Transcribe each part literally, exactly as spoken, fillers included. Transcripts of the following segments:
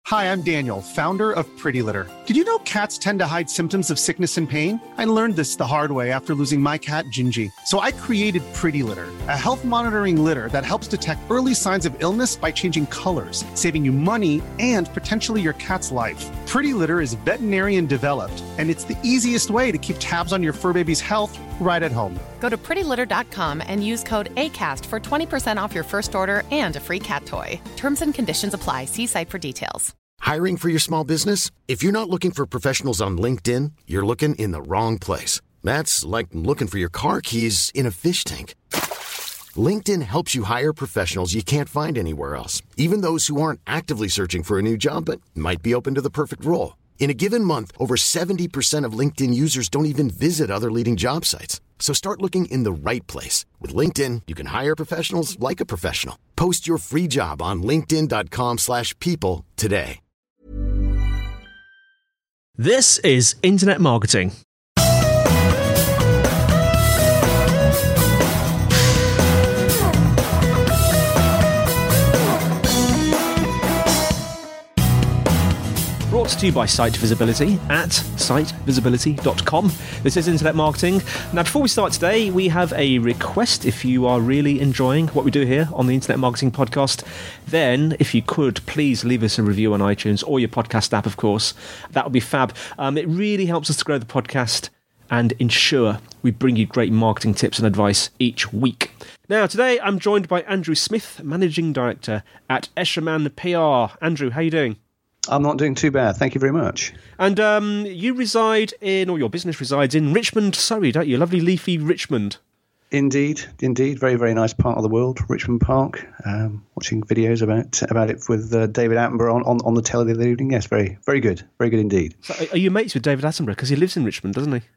Hi, I'm Daniel, founder of Pretty Litter. Did you know cats tend to hide symptoms of sickness and pain? I learned this the hard way after losing my cat, Gingy. So I created Pretty Litter, a health monitoring litter that helps detect early signs of illness by changing colors, saving you money and potentially your cat's life. Pretty Litter is veterinarian developed, and it's the easiest way to keep tabs on your fur baby's health right at home. Go to pretty litter dot com and use code ACAST for twenty percent off your first order and a free cat toy. Terms and conditions apply. See site for details. Hiring for your small business? If you're not looking for professionals on LinkedIn, you're looking in the wrong place. That's like looking for your car keys in a fish tank. LinkedIn helps you hire professionals you can't find anywhere else, even those who aren't actively searching for a new job but might be open to the perfect role. In a given month, over seventy percent of LinkedIn users don't even visit other leading job sites. So start looking in the right place. With LinkedIn, you can hire professionals like a professional. Post your free job on linkedin dot com slash people today. This is Internet Marketing. Brought to you by Site Visibility at site visibility dot com. This is Internet Marketing. Now, before we start today, we have a request. If you are really enjoying what we do here on the Internet Marketing Podcast, then if you could, please leave us a review on iTunes or your podcast app, of course. That would be fab. Um, it really helps us to grow the podcast and ensure we bring you great marketing tips and advice each week. Now, today I'm joined by Andrew Smith, Managing Director at Escherman P R. Andrew, how are you doing? I'm not doing too bad. Thank you very much. And um, you reside in, or your business resides in Richmond, Surrey, don't you? Lovely leafy Richmond. Indeed, indeed. Very, very nice part of the world, Richmond Park. Um, watching videos about about it with uh, David Attenborough on, on, on the telly the other evening. Yes, very, very good. Very good indeed. So are you mates with David Attenborough? Because he lives in Richmond, doesn't he?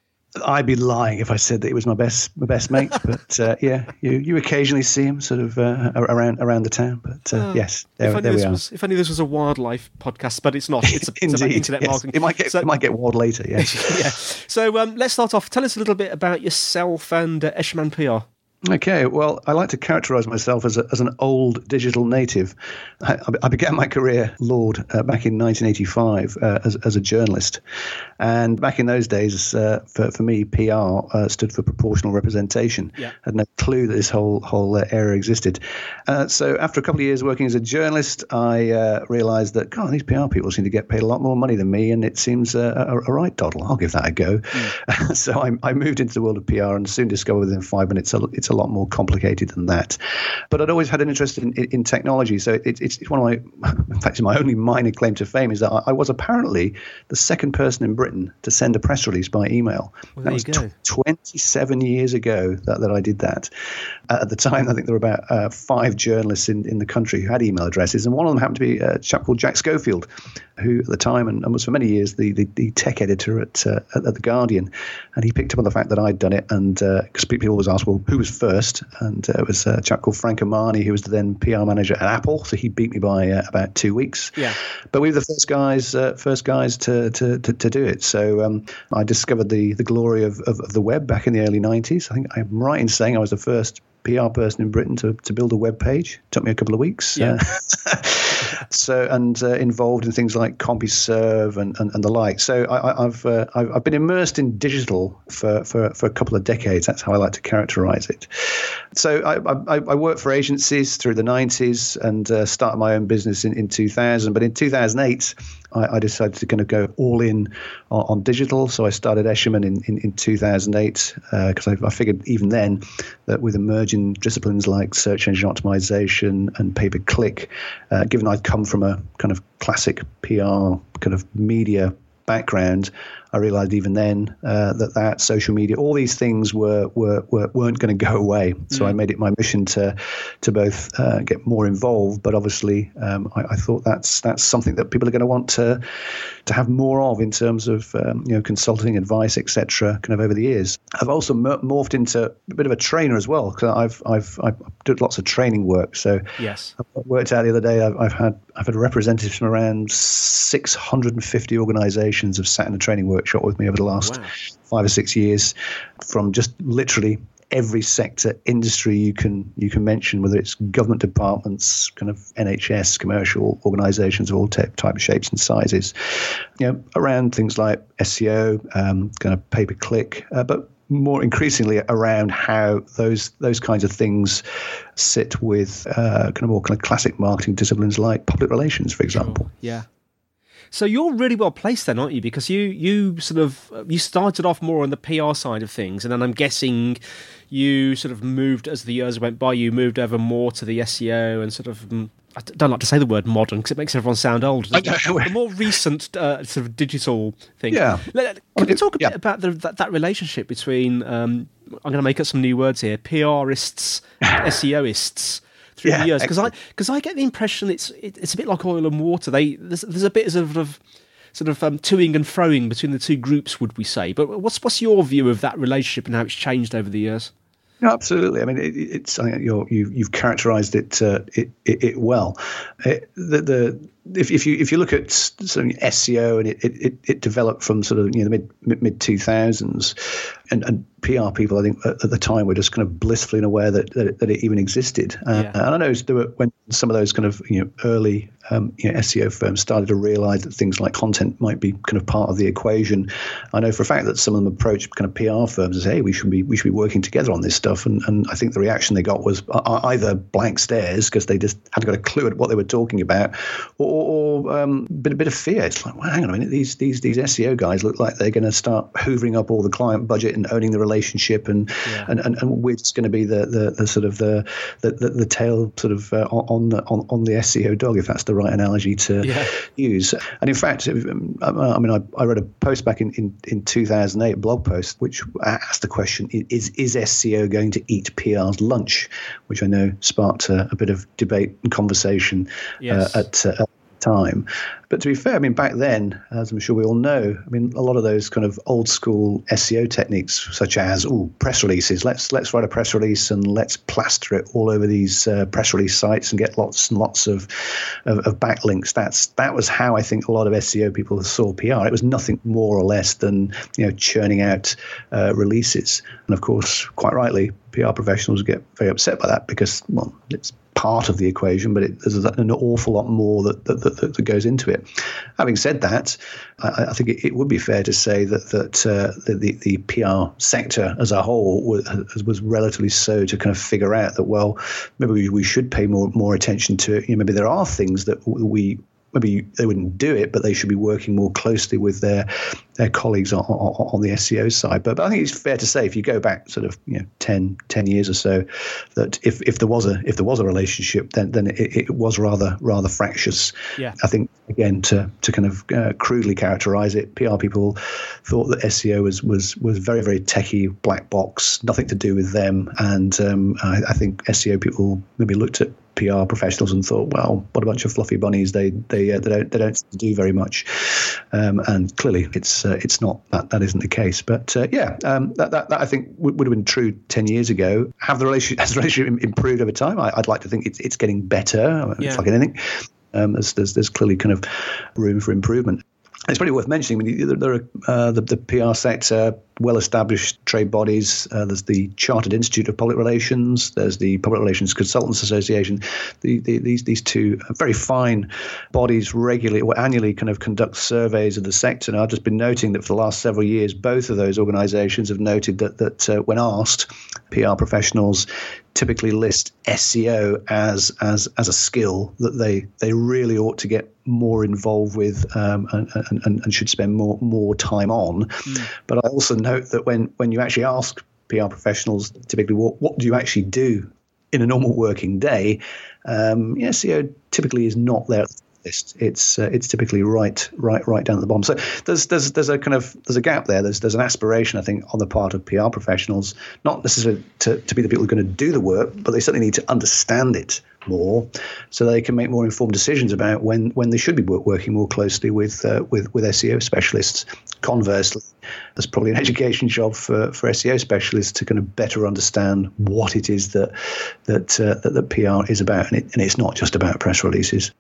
I'd be lying if I said that he was my best my best mate, but uh, yeah, you, you occasionally see him sort of uh, around around the town. But uh, oh, yes, there, if there we are. Was, if only this was a wildlife podcast, but it's not. It's, a, Indeed, it's about internet yes. marketing. It might get so, it might get wild later. Yes. yeah. So um, let's start off. Tell us a little bit about yourself and uh, Escherman P R. Okay, well, I like to characterise myself as a, as an old digital native. I, I began my career, Lord, uh, back in nineteen eighty-five uh, as, as a journalist. And back in those days, uh, for, for me, P R uh, stood for proportional representation. Yeah. I had no clue that this whole whole uh, area existed. Uh, so after a couple of years working as a journalist, I uh, realised that, God, these P R people seem to get paid a lot more money than me, and it seems uh, a, a right doddle. I'll give that a go. Mm. So I, I moved into the world of P R and soon discovered within five minutes it's a lot more complicated than that. But I'd always had an interest in, in, in technology. So it, it's, it's one of my, in fact, it's my only minor claim to fame is that I, I was apparently the second person in Britain to send a press release by email. Well, that was t- twenty-seven years ago that, that I did that. Uh, at the time, I think there were about uh, five journalists in, in the country who had email addresses. And one of them happened to be a chap called Jack Schofield, who at the time and, and was for many years the, the, the tech editor at, uh, at at The Guardian. And he picked up on the fact that I'd done it. And because uh, people always ask, well, who was first? And uh, it was a chap called Frank Amani, who was the then P R manager at Apple. So he beat me by uh, about two weeks. Yeah. But we were the first guys, uh, first guys to, to, to, to do it. So um, I discovered the, the glory of, of, of the web back in the early nineties. I think I'm right in saying I was the first P R person in Britain to, to build a web page. Took me a couple of weeks. Yeah. Uh, so and uh, involved in things like CompuServe and, and, and the like. So I, I've, uh, I've I've been immersed in digital for, for, for a couple of decades. That's how I like to characterize it. So I, I, I worked for agencies through the nineties and uh, started my own business in, in two thousand. But in two thousand eight, I, I decided to kind of go all in on, on digital. So I started Escherman in, in, in two thousand eight because uh, I, I figured even then that with emerging disciplines like search engine optimization and pay-per-click, uh, given I'd come from a kind of classic P R kind of media background, I realized even then uh, that that social media, all these things were, were, were weren't going to go away. So mm. I made it my mission to to both uh, get more involved, but obviously um, I, I thought that's that's something that people are going to want to to have more of in terms of um, you know consulting, advice, et cetera. Kind of over the years, I've also morphed into a bit of a trainer as well because I've I've I've did lots of training work. So yes, I worked out the other day. I've, I've had I've had representatives from around six hundred fifty organisations have sat in a training workshop with me over the last wow. five or six years, from just literally every sector industry you can you can mention, whether it's government departments, kind of N H S, commercial organisations of all type, type, shapes and sizes, you know, around things like S E O, um, kind of pay per click, uh, but more increasingly around how those those kinds of things sit with uh, kind of more kind of classic marketing disciplines like public relations, for example. Sure. Yeah. So you're really well placed then, aren't you? Because you you sort of you started off more on the P R side of things, and then I'm guessing you sort of moved as the years went by. You moved over more to the S E O and sort of. Um, I don't like to say the word modern because it makes everyone sound old. The more recent uh, sort of digital thing. Yeah. Can we talk a yeah. bit about the, that, that relationship between, um, I'm going to make up some new words here, PRists and SEOists through yeah, the years? Because I, because I get the impression it's it, it's a bit like oil and water. They There's, there's a bit sort of sort of um, toing and froing between the two groups, would we say? But what's what's your view of that relationship and how it's changed over the years? No, absolutely. I mean, it, it's you're, you, you've characterised it, uh, it, it it well. It, the, the if, if you if you look at sort of S E O and it, it, it developed from sort of you know the mid mid two thousands, and, and P R people I think at, at the time were just kind of blissfully unaware that that it, that it even existed. Uh, yeah. And I know there were when some of those kind of you know early um, you know, S E O firms started to realise that things like content might be kind of part of the equation. I know for a fact that some of them approached kind of P R firms and say, "Hey, we should be we should be working together on this stuff." And and I think the reaction they got was either blank stares because they just hadn't got a clue at what they were talking about, or or um, a bit, a bit of fear. It's like, well, hang on a minute, these these these S E O guys look like they're going to start hoovering up all the client budget and owning the relationship, and yeah. and, and, and we're just going to be the, the, the sort of the the, the, the tail sort of uh, on the on, on the S E O dog, if that's the right analogy to yeah. use. And in fact, I mean, I, I read a post back in, in, in two thousand eight, a blog post, which asked the question: Is is S E O going to eat P R's lunch? Which I know sparked a, a bit of debate and conversation yes. uh, at. Uh, time. But to be fair, I mean, back then, as I'm sure we all know, I mean, a lot of those kind of old school S E O techniques, such as, oh, press releases, let's let's write a press release and let's plaster it all over these uh, press release sites and get lots and lots of, of, of backlinks. That's that was how I think a lot of S E O people saw P R. It was nothing more or less than, you know, churning out uh, releases. And of course, quite rightly, P R professionals get very upset by that because, well, it's part of the equation, but it, there's an awful lot more that that, that that goes into it. Having said that, I, I think it, it would be fair to say that that uh, the, the P R sector as a whole was, was relatively slow to kind of figure out that, well, maybe we, we should pay more more attention to it. You know, maybe there are things that we maybe they wouldn't do it, but they should be working more closely with their their colleagues on, on, on the S E O side. But, but I think it's fair to say, if you go back sort of you know ten, ten years or so, that if, if there was a if there was a relationship, then then it, it was rather rather fractious. Yeah. I think again to to kind of uh, crudely characterize it, P R people thought that S E O was was was very very techie, black box, nothing to do with them, and um, I, I think S E O people maybe looked at P R professionals and thought, well, what a bunch of fluffy bunnies. They they uh, they don't they don't do very much, um, and clearly it's uh, it's not that that isn't the case. But uh, yeah, um, that, that that I think would, would have been true ten years ago. Have the relationship has the relationship improved over time? I, I'd like to think it's it's getting better. It's yeah. like anything. Um, there's, there's there's clearly kind of room for improvement. It's probably worth mentioning. I mean, there are uh, the, the P R sector, well-established trade bodies. Uh, there's the Chartered Institute of Public Relations. There's the Public Relations Consultants Association. The, the, these these two very fine bodies regularly or annually kind of conduct surveys of the sector. And I've just been noting that for the last several years, both of those organisations have noted that that uh, when asked, P R professionals typically list S E O as as as a skill that they they really ought to get more involved with um, and, and, and should spend more more time on. Mm. But I also note that when when you actually ask P R professionals typically what what do you actually do in a normal working day, um, S E O typically is not there. It's uh, it's typically right right right down at the bottom. So there's there's there's a kind of there's a gap there. There's there's an aspiration, I think, on the part of P R professionals, not necessarily to, to be the people who are going to do the work, but they certainly need to understand it more, so they can make more informed decisions about when, when they should be work, working more closely with uh, with with S E O specialists. Conversely, there's probably an education job for, for S E O specialists to kind of better understand what it is that that uh, that, that P R is about, and, it, and it's not just about press releases.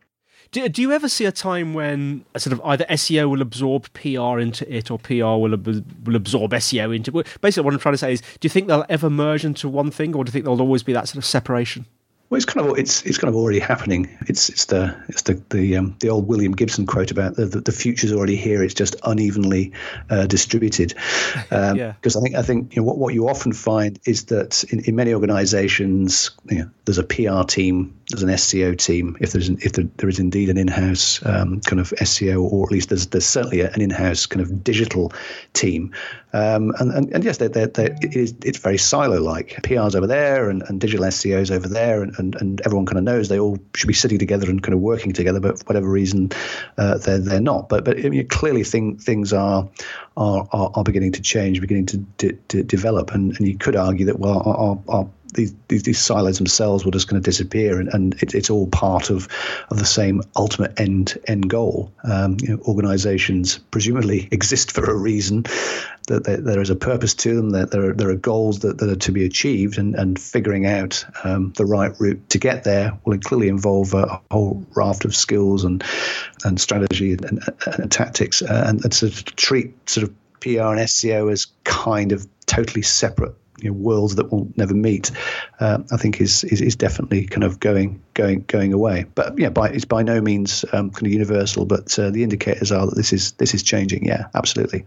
Do, do you ever see a time when a sort of either S E O will absorb P R into it, or P R will ab- will absorb S E O into it? Basically, what I'm trying to say is, do you think they'll ever merge into one thing, or do you think there'll always be that sort of separation? Well, it's kind of it's it's kind of already happening. It's it's the it's the the um, the old William Gibson quote about the the, the future's already here. It's just unevenly uh, distributed. Um, yeah. Because I think I think you know, what what you often find is that in, in many organisations, you know, there's a P R team, there's an S E O team. If there's an, if there, there is indeed an in-house um, kind of S E O, or at least there's there's certainly an in-house kind of digital team. Um, and, and and yes, they're, they're, they're, it is it's very silo-like. P R's over there, and, and digital S E O's over there, and, and, and everyone kind of knows they all should be sitting together and kind of working together. But for whatever reason, uh, they're they're not. But but I mean, clearly, thing, things are, are are are beginning to change, beginning to, to, to develop, and, and you could argue that well, our, our These, these these silos themselves were just going to disappear, and, and it, it's all part of, of the same ultimate end end goal. Um, you know, organizations presumably exist for a reason, that there, there is a purpose to them, that there are, there are goals that, that are to be achieved, and, and figuring out um, the right route to get there will clearly involve a, a whole raft of skills and and strategy and, and, and tactics, uh, and, and sort of treat sort of P R and S E O as kind of totally separate, you know, worlds that will never meet, uh, I think is, is is definitely kind of going going going away. But yeah, by, it's by no means um, kind of universal. But uh, the indicators are that this is this is changing. Yeah, absolutely.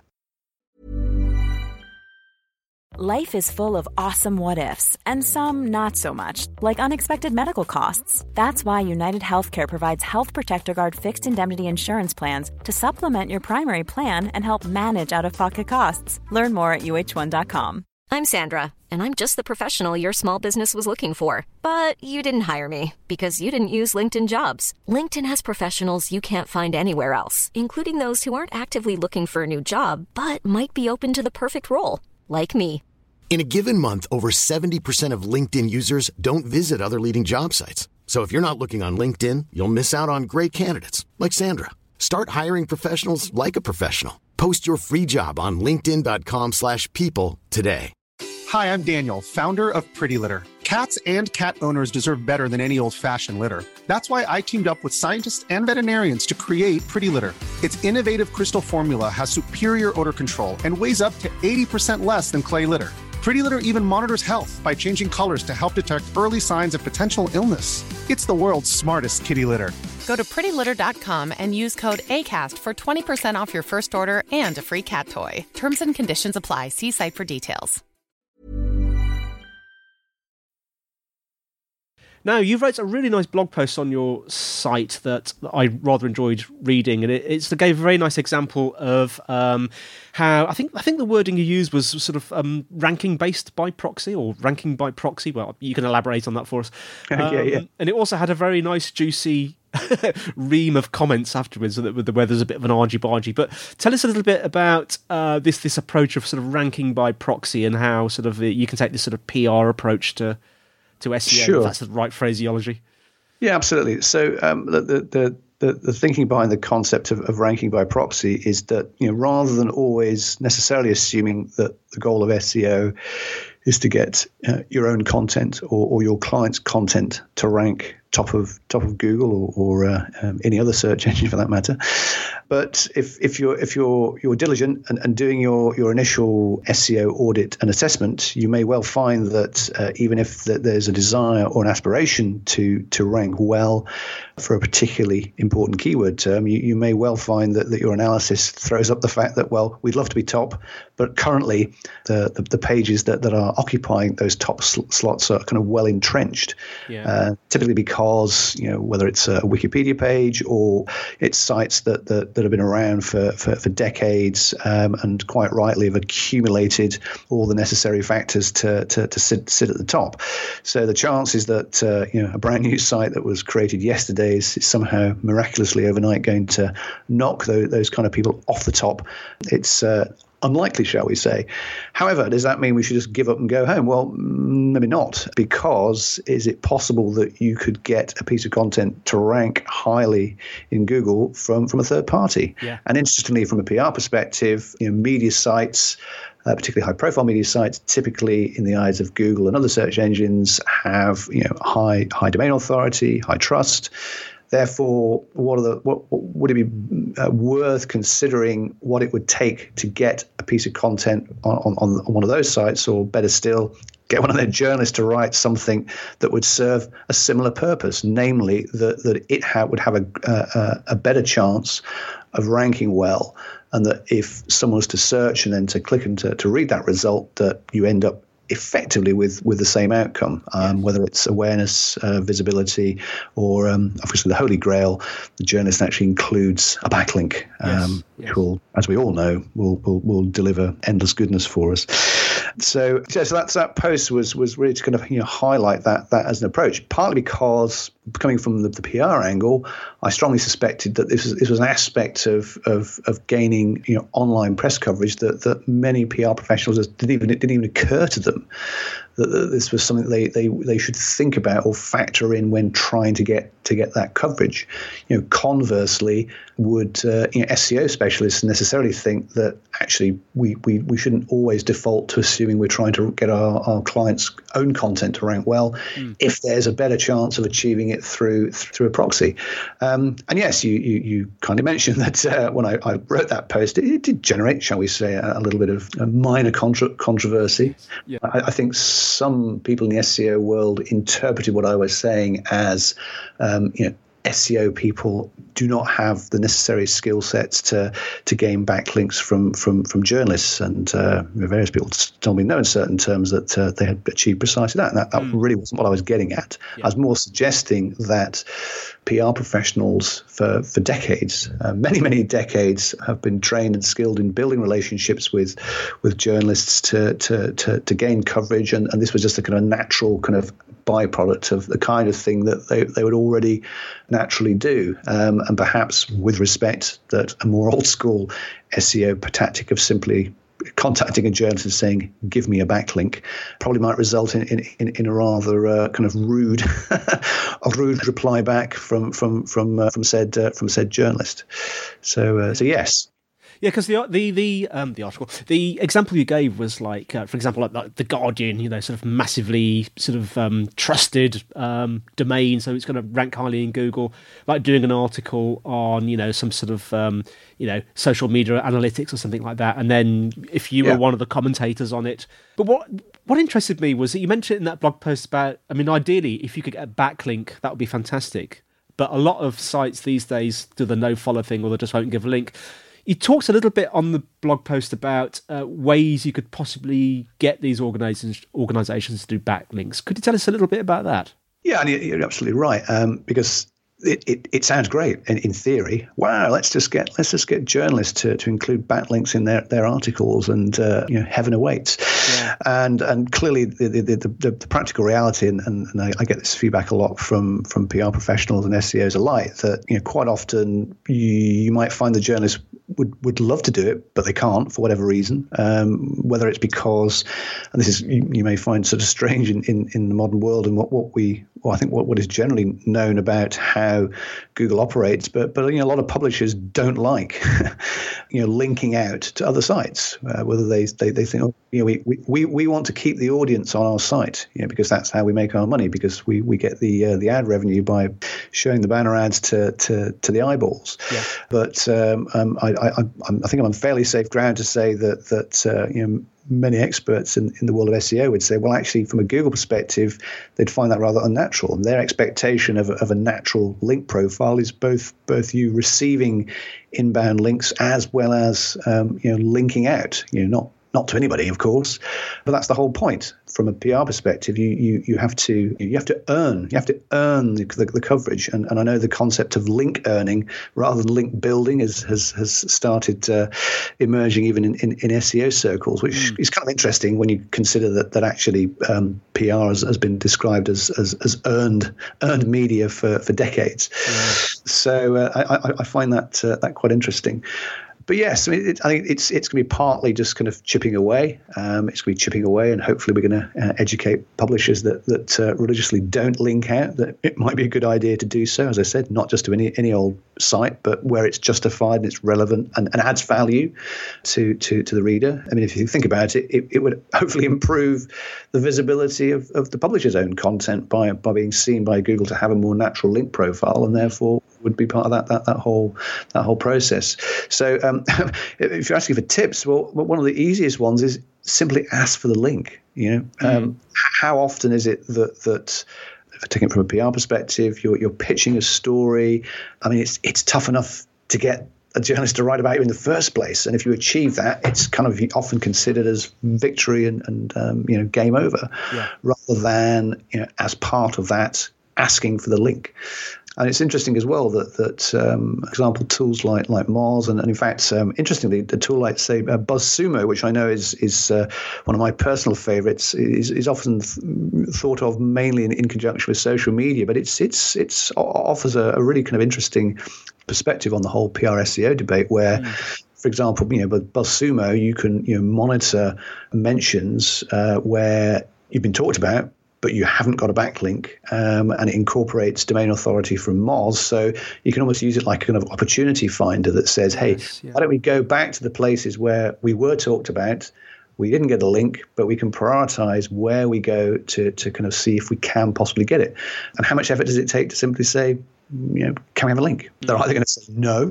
Life is full of awesome what ifs, and some not so much, like unexpected medical costs. That's why United Healthcare provides Health Protector Guard fixed indemnity insurance plans to supplement your primary plan and help manage out-of-pocket costs. Learn more at U H one dot com. I'm Sandra, and I'm just the professional your small business was looking for. But you didn't hire me because you didn't use LinkedIn Jobs. LinkedIn has professionals you can't find anywhere else, including those who aren't actively looking for a new job, but might be open to the perfect role, like me. In a given month, over seventy percent of LinkedIn users don't visit other leading job sites. So if you're not looking on LinkedIn, you'll miss out on great candidates like Sandra. Start hiring professionals like a professional. Post your free job on linkedin dot com slash people today. Hi, I'm Daniel, founder of Pretty Litter. Cats and cat owners deserve better than any old-fashioned litter. That's why I teamed up with scientists and veterinarians to create Pretty Litter. Its innovative crystal formula has superior odor control and weighs up to eighty percent less than clay litter. Pretty Litter even monitors health by changing colors to help detect early signs of potential illness. It's the world's smartest kitty litter. Go to pretty litter dot com and use code ACAST for twenty percent off your first order and a free cat toy. Terms and conditions apply. See site for details. Now, you wrote a really nice blog post on your site that I rather enjoyed reading, and it it's, it gave a very nice example of um, how I think I think the wording you used was sort of um, ranking based by proxy, or ranking by proxy. Well, you can elaborate on that for us. Um, yeah, yeah. And it also had a very nice, juicy ream of comments afterwards, where there's a bit of an argy-bargy. But tell us a little bit about uh, this this approach of sort of ranking by proxy, and how sort of you can take this sort of P R approach to. to S E O, sure. If that's the right phraseology. Yeah, absolutely. So um, the, the the the thinking behind the concept of, of ranking by proxy is that, you know, rather than always necessarily assuming that the goal of S E O is to get uh, your own content or, or your client's content to rank top of top of Google or, or uh, um, any other search engine for that matter. But if if you're if you're you're diligent and, and doing your your initial S E O audit and assessment, you may well find that uh, even if th- there's a desire or an aspiration to to rank well for a particularly important keyword term, you, you may well find that, that your analysis throws up the fact that, well, we'd love to be top, but currently the the, the pages that, that are occupying those top sl- slots are kind of well entrenched. Yeah. Uh, typically because, you know, whether it's a Wikipedia page or it's sites that that, that have been around for, for, for decades um, and quite rightly have accumulated all the necessary factors to to, to sit, sit at the top. So the chances that uh, you know a brand new site that was created yesterday is, is somehow miraculously overnight going to knock those, those kind of people off the top, it's uh, unlikely, shall we say. However, does that mean we should just give up and go home? Well, maybe not, because is it possible that you could get a piece of content to rank highly in Google from, from a third party? Yeah. And interestingly, from a P R perspective, you know, media sites, Uh, particularly high-profile media sites, typically in the eyes of Google and other search engines, have, you know, high high domain authority, high trust. Therefore, what are the what, what would it be uh, worth considering what it would take to get a piece of content on, on, on one of those sites, or better still, get one of their journalists to write something that would serve a similar purpose, namely that that it ha- would have a, a a better chance of ranking well, and that if someone was to search and then to click and to, to read that result, that you end up effectively with with the same outcome, um, yes. whether it's awareness, uh, visibility, or um, obviously the holy grail. The journalist actually includes a backlink, um, yes. Yes. which will, as we all know, will, will will deliver endless goodness for us. So, so that's that post was was really to kind of you know highlight that that as an approach, partly because coming from the, the P R angle, I strongly suspected that this was this was an aspect of of of gaining you know online press coverage that that many P R professionals didn't even it didn't even occur to them that, that this was something they, they they should think about or factor in when trying to get to get that coverage. You know, conversely, would uh, you know, S E O specialists necessarily think that actually we, we, we shouldn't always default to assuming we're trying to get our, our clients' own content to rank well mm. if there's a better chance of achieving it through through a proxy. Um, and yes, you you, you kindly mentioned that uh, when I, I wrote that post, it, it did generate, shall we say, a, a little bit of a minor contra- controversy. Yeah. I, I think some people in the S E O world interpreted what I was saying as, um, you know, S E O people do not have the necessary skill sets to to gain backlinks from from from journalists, and uh, various people told me no in certain terms that uh, they had achieved precisely that, and that, that mm. really wasn't what I was getting at. Yeah. I was more suggesting that P R professionals for for decades, uh, many many decades, have been trained and skilled in building relationships with with journalists to to to, to gain coverage, and, and this was just a kind of natural kind of byproduct of the kind of thing that they, they would already naturally do. Um, and perhaps with respect that a more old school S E O tactic of simply contacting a journalist and saying, give me a backlink, probably might result in in, in a rather uh, kind of rude a rude reply back from from from uh, from said uh, from said journalist. So uh, so yes. Yeah, because the the the um, the article, the example you gave was like, uh, for example, like, like the Guardian, you know, sort of massively sort of um, trusted um, domain, so it's going to rank highly in Google. Like doing an article on, you know, some sort of um, you know social media analytics or something like that, and then if you yeah. were one of the commentators on it. But what what interested me was that you mentioned in that blog post about, I mean, ideally, if you could get a backlink, that would be fantastic. But a lot of sites these days do the no follow thing, or they just won't give a link. You talked a little bit on the blog post about uh, ways you could possibly get these organizations organizations to do backlinks. Could you tell us a little bit about that? Yeah, and you're absolutely right, um, because it, it, it sounds great in, in theory. Wow, let's just get let's just get journalists to, to include backlinks in their, their articles, and uh, you know, heaven awaits. Yeah. And and clearly the the, the, the, the practical reality, and, and, and I, I get this feedback a lot from from P R professionals and S E Os alike, that you know quite often you, you might find the journalists would would love to do it, but they can't for whatever reason. Um, whether it's because, and this is you, you may find sort of strange in, in, in the modern world, and what, what we, well, I think what, what is generally known about how Google operates, but but you know a lot of publishers don't like you know linking out to other sites, uh, whether they, they they think, oh, you know we, we we want to keep the audience on our site, you know, because that's how we make our money, because we, we get the uh, the ad revenue by showing the banner ads to to, to the eyeballs. Yeah. But um, um, I, I I think I'm on fairly safe ground to say that that uh, you know many experts in, in the world of S E O would say, well, actually, from a Google perspective, they'd find that rather unnatural. And their expectation of, of a natural link profile is both both you receiving inbound links as well as um, you know linking out. You know, not not to anybody, of course, but that's the whole point. From a P R perspective, you you you have to you have to earn you have to earn the, the, the coverage, and, and I know the concept of link earning rather than link building is, has has started uh, emerging even in, in, in S E O circles, which mm. is kind of interesting when you consider that that actually um, P R has, has been described as as, as earned earned media for, for decades. Yeah. So uh, I, I find that uh, that quite interesting. but yes, I mean, it, I think it's it's going to be partly just kind of chipping away. Um, it's going to be chipping away, and hopefully we're going to uh, educate publishers that that uh, religiously don't link out, that it might be a good idea to do so. As I said, not just to any any old site, but where it's justified and it's relevant and, and adds value to, to to the reader. I mean, if you think about it, it, it would hopefully improve the visibility of, of the publisher's own content by by being seen by Google to have a more natural link profile, and therefore would be part of that that that whole that whole process. So um, if you're asking for tips, well, one of the easiest ones is simply ask for the link. You know, mm. um, how often is it that that if I take it from a P R perspective, you're you're pitching a story. I mean, it's it's tough enough to get a journalist to write about you in the first place, and if you achieve that, it's kind of often considered as victory and and um, you know, game over, yeah. rather than, you know, as part of that asking for the link. And it's interesting as well that, that um, for example, tools like like Moz, and, and in fact, um, interestingly, the tool like, say, uh, BuzzSumo, which I know is is uh, one of my personal favorites, is, is often th- thought of mainly in, in conjunction with social media, but it's it's it's offers a, a really kind of interesting perspective on the whole P R S E O debate, where mm. for example, you know, but BuzzSumo, you can, you know, monitor mentions uh, where you've been talked about, but you haven't got a backlink, um, and it incorporates domain authority from Moz. So you can almost use it like a kind of opportunity finder that says, hey, yes, yeah. why don't we go back to the places where we were talked about, we didn't get a link, but we can prioritize where we go to to kind of see if we can possibly get it. And how much effort does it take to simply say, you know, can we have a link? Mm. They're either going to say no,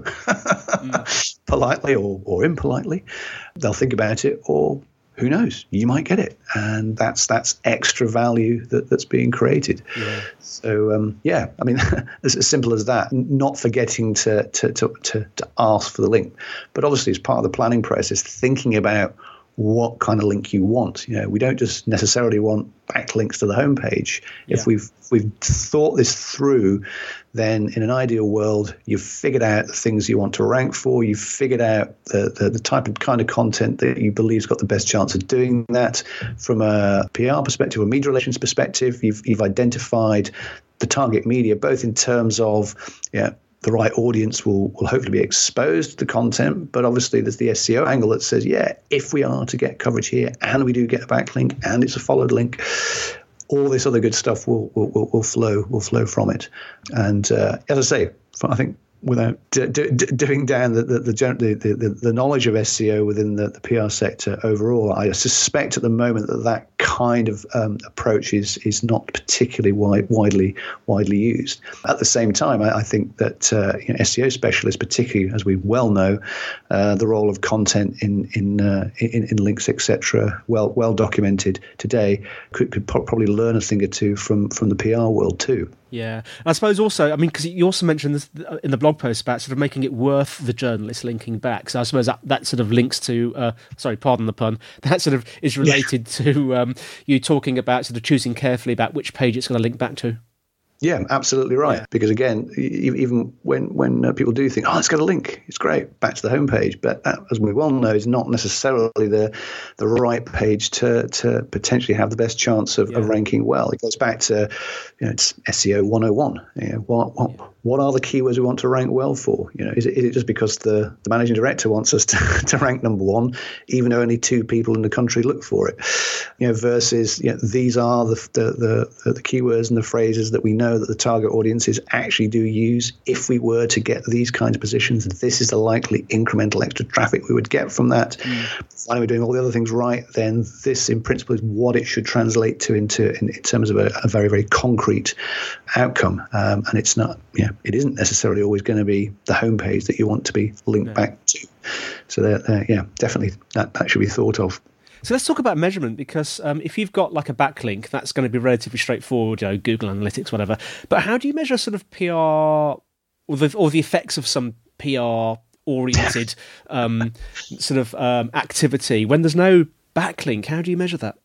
mm. politely or, or impolitely. They'll think about it, or who knows, you might get it. And that's that's extra value that, that's being created. Yeah. So, um, yeah, I mean, as, as simple as that, not forgetting to, to, to, to, to ask for the link. But obviously, as part of the planning process, thinking about what kind of link you want. You know, we don't just necessarily want backlinks to the homepage. Yeah. If we've if we've thought this through, then in an ideal world, you've figured out the things you want to rank for. You've figured out the, the, the type of kind of content that you believe has got the best chance of doing that. From a P R perspective, or media relations perspective, you've you've identified the target media, both in terms of, yeah, the right audience will, will hopefully be exposed to the content. But obviously there's the S E O angle that says, yeah, if we are to get coverage here and we do get a backlink and it's a followed link, all this other good stuff will will, will, will flow will flow from it. And uh, as I say, I think without d- d- doing down the the, the the the knowledge of S E O within the, the P R sector overall, I suspect at the moment that that kind of um, approach is is not particularly wide, widely widely used. At the same time, I, I think that uh, you know, S E O specialists, particularly as we well know, uh, the role of content in in uh, in, in links, et cetera, well well documented today, could could probably learn a thing or two from from the P R world too. Yeah, I suppose also, I mean, because you also mentioned this in the blog post about sort of making it worth the journalist linking back. So I suppose that, that sort of links to, uh, sorry, pardon the pun, that sort of is related yeah. to um, you talking about sort of choosing carefully about which page it's going to link back to. Yeah, absolutely right. Yeah. Because again, even when when uh, people do think, oh, it's got a link, it's great, back to the homepage. But that, as we well know, is not necessarily the the right page to to potentially have the best chance of, yeah. of ranking well. It goes back to, you know, it's S E O one oh one. You know, what what yeah. what are the keywords we want to rank well for? You know, is it, is it just because the, the managing director wants us to, to rank number one, even though only two people in the country look for it? You know, versus, you know, these are the the the, the keywords and the phrases that we know that the target audiences actually do use. If we were to get these kinds of positions, this is the likely incremental extra traffic we would get from that. Mm. Finally, we're doing all the other things right, then this in principle is what it should translate to into in, in terms of a, a very, very concrete outcome. Um, and it's not, yeah, it isn't necessarily always going to be the homepage that you want to be linked no. back to. So that, uh, yeah, definitely that, that should be thought of. So let's talk about measurement, because um, if you've got like a backlink, that's going to be relatively straightforward, you know, Google Analytics, whatever. But how do you measure sort of P R or the, or the effects of some P R-oriented um, sort of um, activity when there's no backlink? How do you measure that?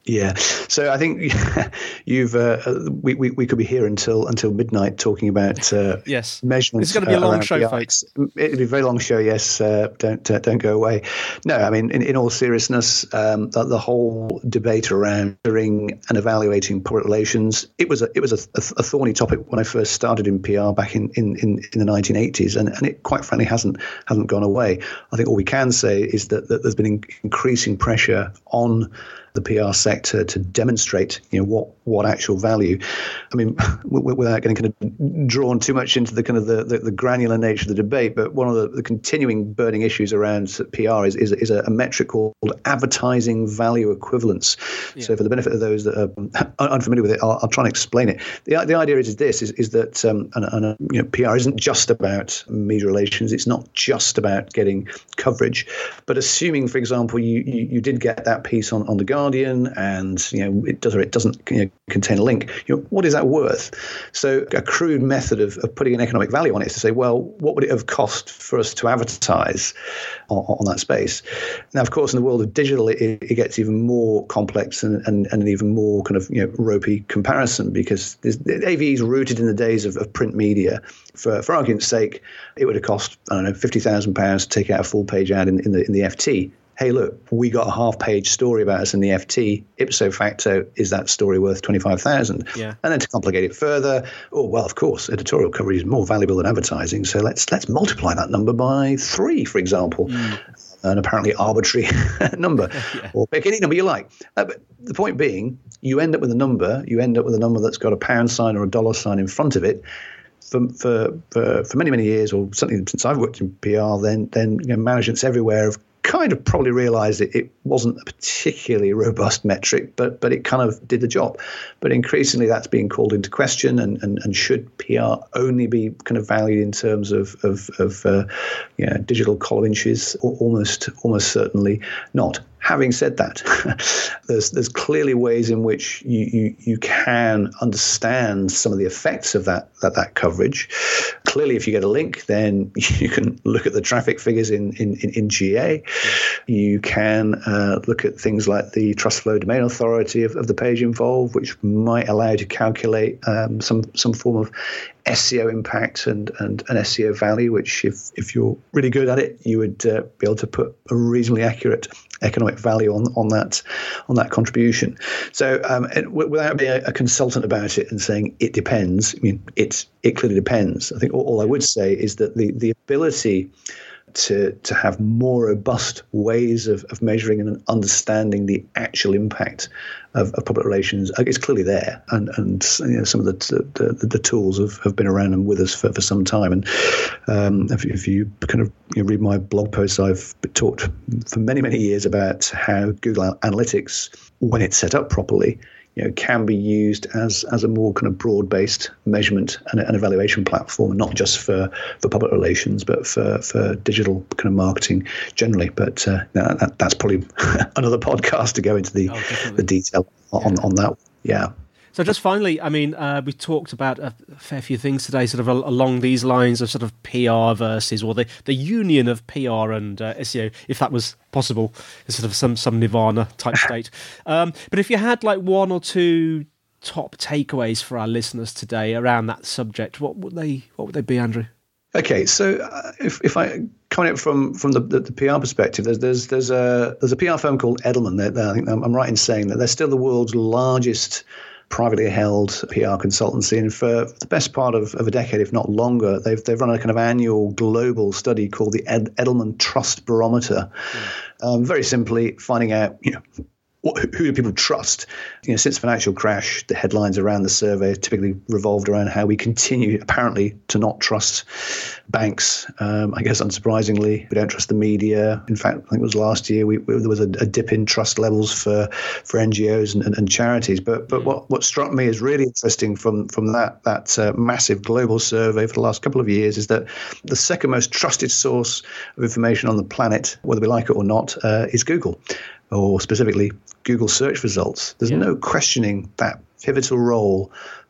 Yeah, so I think you've uh, we, we we could be here until until midnight talking about uh, yes measurements. It's going to be a long show, P R. folks. It'll be a very long show. Yes, uh, don't uh, don't go away. No, I mean in, in all seriousness, um, the, the whole debate around measuring and evaluating public relations, it was a it was a, a, a thorny topic when I first started in P R back in in, in, in the nineteen eighties, and, and it quite frankly hasn't hasn't gone away. I think all we can say is that, that there's been in, increasing pressure on the P R sector to demonstrate, you know, what what actual value. I mean, without getting kind of drawn too much into the kind of the, the, the granular nature of the debate, but one of the, the continuing burning issues around P R is is, is a, a metric called advertising value equivalence. Yeah. So, for the benefit of those that are unfamiliar with it, I'll, I'll try and explain it. the The idea is, is this: is, is that um, and, and, you know, P R isn't just about media relations. It's not just about getting coverage, but assuming, for example, you you, you did get that piece on on the Guardian, and you know it does or it doesn't you know, contain a link. You know, what is that worth? So a crude method of, of putting an economic value on it is to say, well, what would it have cost for us to advertise on, on that space? Now, of course, in the world of digital, it, it gets even more complex and, and, and an even more kind of you know ropey comparison, because A V E is rooted in the days of, of print media. For for argument's sake, it would have cost I don't know fifty thousand pounds to take out a full page ad in, in the in the F T. Hey, look, we got a half-page story about us in the F T. Ipso facto, is that story worth twenty-five thousand? Yeah. And then to complicate it further, oh well, of course, editorial coverage is more valuable than advertising. So let's let's multiply that number by three, for example, mm. an apparently arbitrary number, yeah. or pick any number you like. Uh, but the point being, you end up with a number. You end up with a number that's got a pound sign or a dollar sign in front of it. For, for for for many many years, or certainly since I've worked in P R, then then you know, managements everywhere have kind of probably realized it, it wasn't a particularly robust metric, but but it kind of did the job. But increasingly that's being called into question, and, and, and should P R only be kind of valued in terms of of, of uh, you know, digital column inches? Almost almost certainly not. Having said that, there's there's clearly ways in which you, you you can understand some of the effects of that that that coverage. Clearly, if you get a link, then you can look at the traffic figures in in, in, in G A. You can uh, look at things like the trust flow domain authority of, of the page involved, which might allow you to calculate um, some some form of S E O impact and, and an S E O value, which if, if you're really good at it, you would uh, be able to put a reasonably accurate economic value on, on that on that contribution. So um, it, w- without being a, a consultant about it and saying it depends, I mean, it, it clearly depends. I think all, all I would say is that the, the ability to to have more robust ways of, of measuring and understanding the actual impact of, of public relations is clearly there, and and you know, some of the the, the tools have, have been around and with us for, for some time. And um, if, if you kind of you know, read my blog posts, I've talked for many many years about how Google Analytics, when it's set up properly, you know, can be used as as a more kind of broad-based measurement and an evaluation platform, not just for, for public relations, but for, for digital kind of marketing generally. But uh, that, that's probably another podcast to go into the oh, the detail on, yeah. on that. Yeah. So just finally, I mean, uh, we talked about a fair few things today, sort of along these lines of sort of P R versus, or the, the union of P R and uh, S E O, if that was possible, sort of some, some nirvana type state. Um, but if you had like one or two top takeaways for our listeners today around that subject, what would they what would they be, Andrew? Okay, so uh, if if I coming up from from the, the, the P R perspective, there's there's there's a there's a P R firm called Edelman. They're, they're, I think I'm right in saying that they're still the world's largest privately held P R consultancy, and for the best part of, of a decade, if not longer, they've they've run a kind of annual global study called the Ed, Edelman Trust Barometer. Mm. Um, very simply, finding out you know what, who do people trust. You know, since the financial crash, the headlines around the survey typically revolved around how we continue apparently to not trust banks. Um, I guess unsurprisingly, we don't trust the media. In fact, I think it was last year we, we, there was a, a dip in trust levels for for N G Os and, and, and charities. But but what, what struck me as really interesting from from that that uh, massive global survey for the last couple of years is that the second most trusted source of information on the planet, whether we like it or not, uh, is Google, or specifically Google search results. There's yeah. no questioning that pivotal role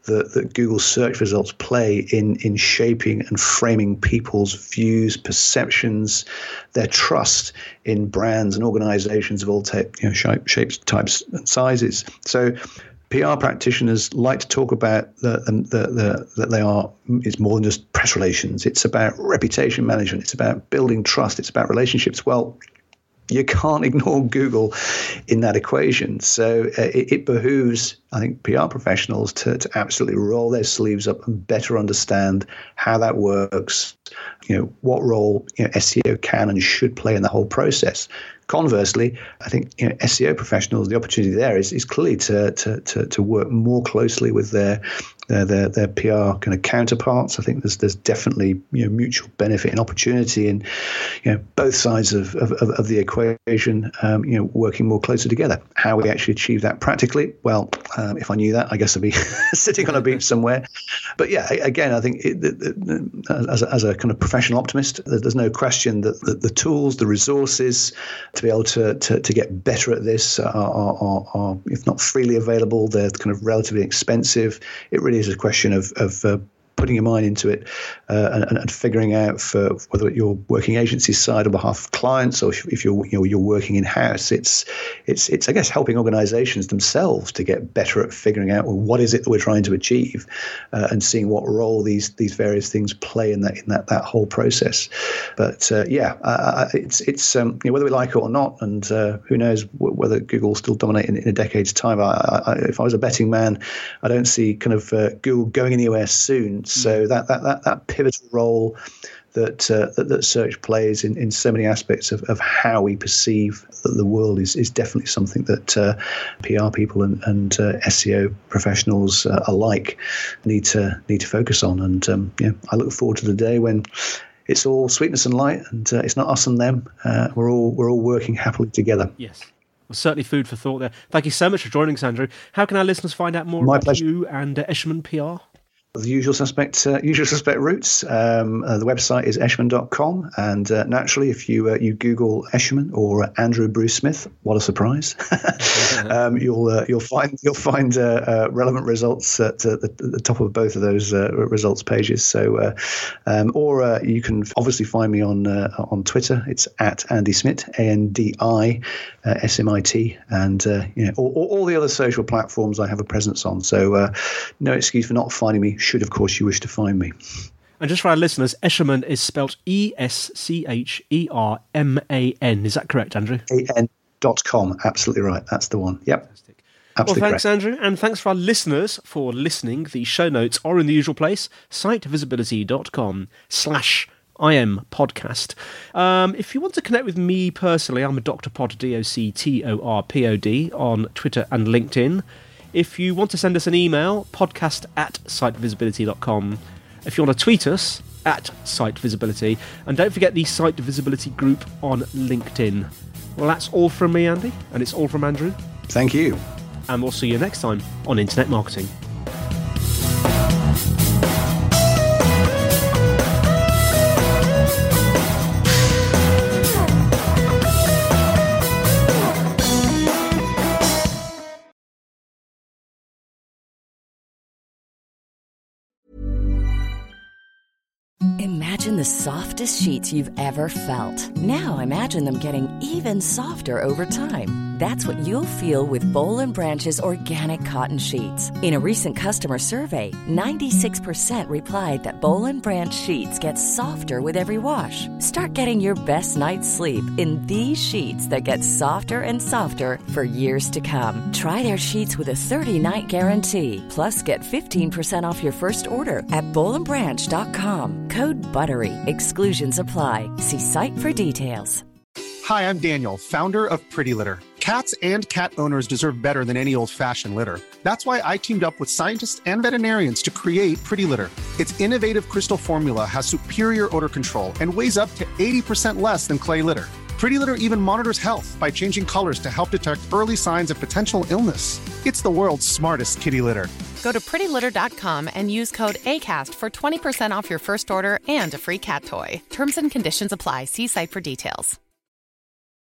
that, that Google search results play in, in shaping and framing people's views, perceptions, their trust in brands and organizations of all type, you know, shape, shapes, types, and sizes. So P R practitioners like to talk about the, the, the, that they are, it's more than just press relations. It's about reputation management. It's about building trust. It's about relationships. Well, you can't ignore Google in that equation. So uh, it, it behooves, I think, P R professionals to, to absolutely roll their sleeves up and better understand how that works, you know, what role, you know, S E O can and should play in the whole process. Conversely, I think, you know, S E O professionals, the opportunity there is, is clearly to, to to to work more closely with their their their, their P R kind of counterparts. I think there's there's definitely, you know, mutual benefit and opportunity in, you know, both sides of of, of the equation, um, you know, working more closely together. How we actually achieve that practically, well, um, if I knew that, I guess I'd be sitting on a beach somewhere. But yeah, again, I think it, it, it, as a, as a kind of professional optimist, there's no question that the, the tools, the resources to be able to, to, to get better at this are, are, are, if not freely available, they're kind of relatively expensive. It really is a question of, of uh, putting your mind into it uh, and, and figuring out for whether you're working agency side on behalf of clients or if, if you're you know you're working in house. It's it's it's I guess helping organisations themselves to get better at figuring out, well, what is it that we're trying to achieve, uh, and seeing what role these these various things play in that in that that whole process. But uh, yeah, uh, it's it's um, you know, whether we like it or not, and uh, who knows w- whether Google will still dominate in, in a decade's time. I, I, if I was a betting man, I don't see kind of uh, Google going anywhere soon. So that that that, that pivotal role that, uh, that that search plays in, in so many aspects of, of how we perceive the, the world is is definitely something that uh, P R people and, and uh, S E O professionals uh, alike need to need to focus on. And um, yeah, I look forward to the day when it's all sweetness and light, and uh, it's not us and them. Uh, we're all we're all working happily together. Yes. Well, certainly food for thought there. Thank you so much for joining us, Andrew. How can our listeners find out more My about pleasure. you and uh, Eshelman P R? The usual suspect, uh, usual suspect routes. Um, uh, the website is eshelman dot com, and uh, naturally, if you uh, you Google Eshelman or uh, Andrew Bruce Smith, what a surprise! um, you'll uh, you'll find you'll find uh, uh, relevant results at uh, the, the top of both of those uh, results pages. So, uh, um, or uh, you can obviously find me on uh, on Twitter. It's at Andy Smit, A N D I uh, S M I T, and uh, you know all, all the other social platforms I have a presence on. So, uh, no excuse for not finding me, should of course you wish to find me. And just for our listeners, Eshelman is spelt E S C H E R M A N. Is that correct, Andrew? A N dot com. Absolutely right. That's the one. Yep. Fantastic. Absolutely well, thanks, correct. Andrew. And thanks for our listeners for listening. The show notes are in the usual place, sitevisibility.com slash I am podcast. Um, if you want to connect with me personally, I'm a Doctor Pod, D O C T O R P O D, on Twitter and LinkedIn. If you want to send us an email, podcast at sitevisibility dot com. If you want to tweet us, at sitevisibility. And don't forget the Site Visibility group on LinkedIn. Well, that's all from me, Andy, and it's all from Andrew. Thank you. And we'll see you next time on Internet Marketing. Imagine the softest sheets you've ever felt. Now imagine them getting even softer over time. That's what you'll feel with Boll and Branch's organic cotton sheets. In a recent customer survey, ninety-six percent replied that Boll and Branch sheets get softer with every wash. Start getting your best night's sleep in these sheets that get softer and softer for years to come. Try their sheets with a thirty-night guarantee. Plus, get fifteen percent off your first order at boll and branch dot com. Code BUTTERY. Exclusions apply. See site for details. Hi, I'm Daniel, founder of Pretty Litter. Cats and cat owners deserve better than any old-fashioned litter. That's why I teamed up with scientists and veterinarians to create Pretty Litter. Its innovative crystal formula has superior odor control and weighs up to eighty percent less than clay litter. Pretty Litter even monitors health by changing colors to help detect early signs of potential illness. It's the world's smartest kitty litter. Go to pretty litter dot com and use code ACAST for twenty percent off your first order and a free cat toy. Terms and conditions apply. See site for details.